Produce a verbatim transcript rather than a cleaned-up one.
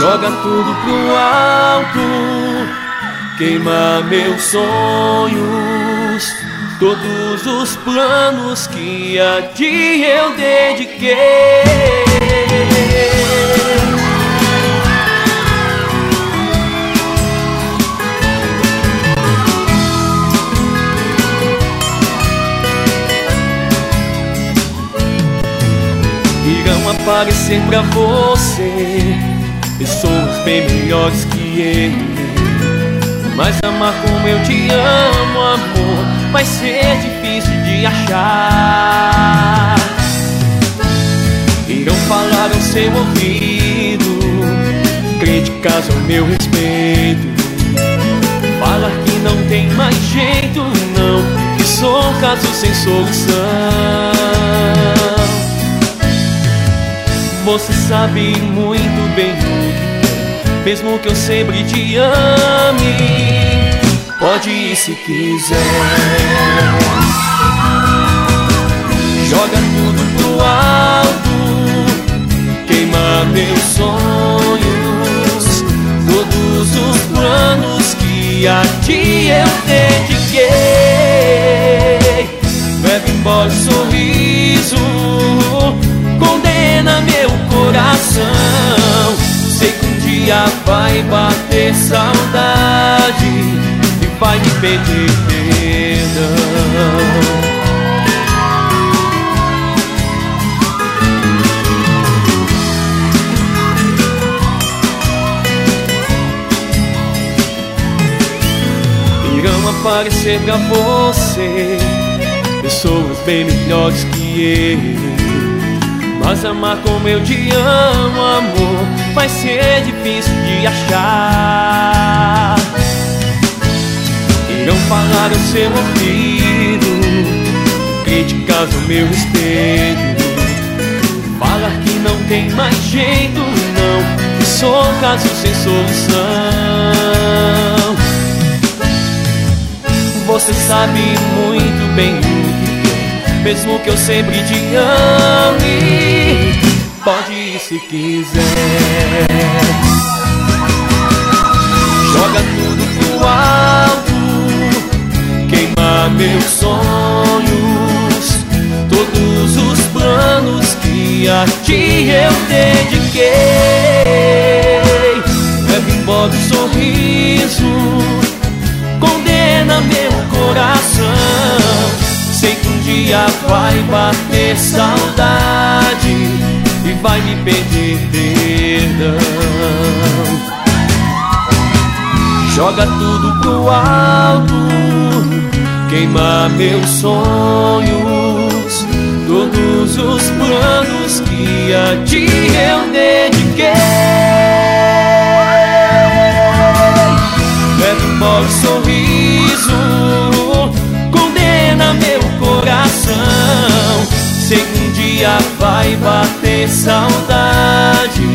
Joga tudo pro alto, queima meus sonhos, todos os planos que a ti eu dediquei. Irão aparecer pra você pessoas bem melhores que ele, mas amar como eu te amo, amor, vai ser difícil de achar. Irão falar ao seu ouvido críticas ao meu respeito, falar que não tem mais jeito, não, que sou um caso sem solução. Você sabe muito bem o que quer, mesmo que eu sempre te ame. Pode ir se quiser. Joga tudo pro alto, queima meus sonhos, todos os planos que a ti eu dediquei. Leva embora o sorriso, condena meu coração. Sei que um dia vai bater saudade e vai me pedir perdão. Irão aparecer pra você pessoas bem melhores que ele, mas amar como eu te amo, amor, vai ser difícil de achar. Irão falar ao seu ouvido críticas ao meu respeito, falar que não tem mais jeito, não, que sou um caso sem solução. Você sabe muito bem o que quer, mesmo que eu sempre te ame. Pode ir se quiser. Joga tudo pro alto, queima meus sonhos, todos os planos que a ti eu dediquei. Leva embora o sorriso, condena meu coração. Sei que um dia vai bater saudade e vai me pedir perdão. Joga tudo pro alto, queima meus sonhos, todos os planos que a ti eu dediquei. Leva embora o sorriso, condena meu coração. Sei que um dia vai bater saudade